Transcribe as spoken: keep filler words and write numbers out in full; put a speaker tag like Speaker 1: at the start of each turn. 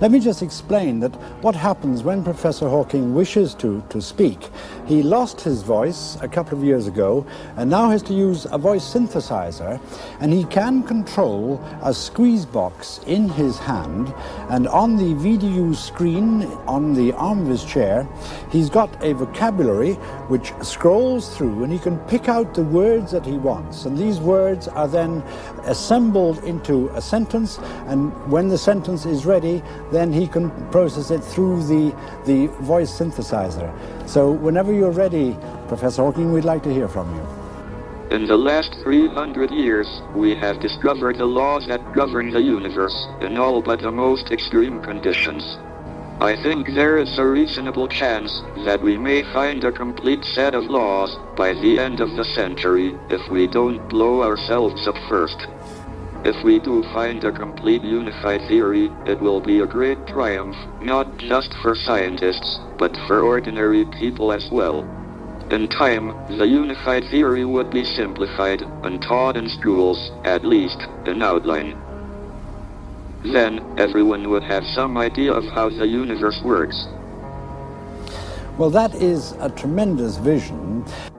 Speaker 1: Let me just explain that what happens when Professor Hawking wishes to, to speak. He lost his voice a couple of years ago and now has to use a voice synthesizer, and he can control a squeeze box in his hand, and on the V D U screen on the arm of his chair he's got a vocabulary which scrolls through, and he can pick out the words that he wants, and these words are then assembled into a sentence, and when the sentence is ready then he can process it through the, the voice synthesizer. So whenever you're ready, Professor Hawking, we'd like to hear from you.
Speaker 2: In the last three hundred years, we have discovered the laws that govern the universe in all but the most extreme conditions. I think there is a reasonable chance that we may find a complete set of laws by the end of the century if we don't blow ourselves up first. If we do find a complete unified theory, it will be a great triumph, not just for scientists, but for ordinary people as well. In time, the unified theory would be simplified and taught in schools, at least in outline. Then, everyone would have some idea of how the universe works.
Speaker 1: Well, that is a tremendous vision.